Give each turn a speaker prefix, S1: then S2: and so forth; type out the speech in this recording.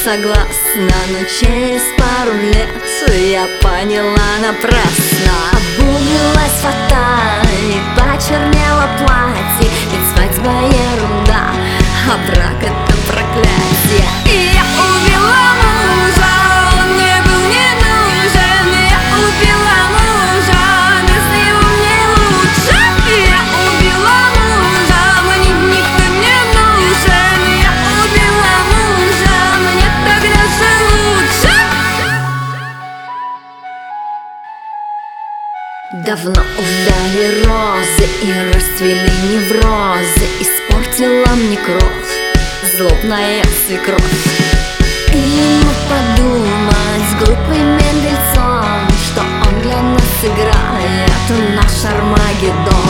S1: согласна, но через пару лет я поняла напрасно. Обуглилась фата и почернело платье, ведь свадьба ерунда, а брак это проклятие. И я убила мужа, он мне был не нужен. Я убила мужа, без него мне лучше. И я убила мужа, мне никто не нужен. Я убила мужа, мне тогда же лучше. Давно увяли розы и расцвели неврозы, испортила мне кровь злобная свекровь. И не мог подумать глупым Мендельсон, что он для нас играет наш Армагеддон.